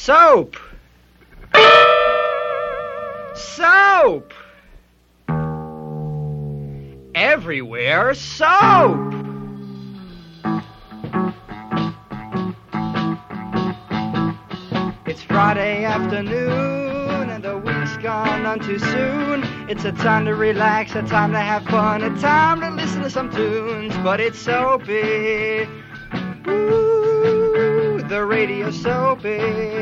Soap! Soap! Everywhere soap! It's Friday afternoon and the week's gone none too soon. It's a time to relax, a time to have fun, a time to listen to some tunes. But it's soapy. Ooh, the radio soapy.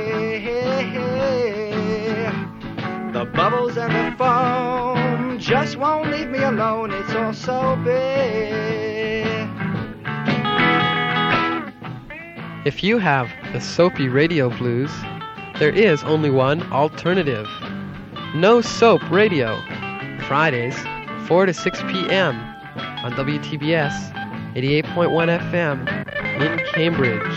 The bubbles and the foam just won't leave me alone. It's all soapy. If you have the soapy radio blues, there is only one alternative. No Soap Radio. Fridays, 4 to 6 p.m. on WTBS 88.1 FM in Cambridge.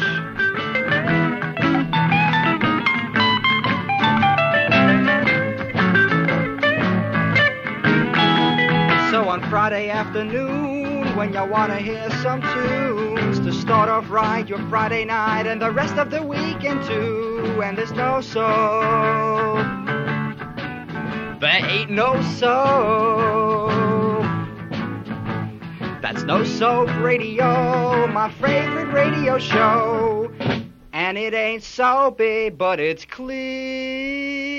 So on Friday afternoon, when you want to hear some tunes to start off right your Friday night and the rest of the weekend too, and there's no soap, there ain't no soap. That's No Soap Radio, my favorite radio show, and it ain't soapy, but it's clean.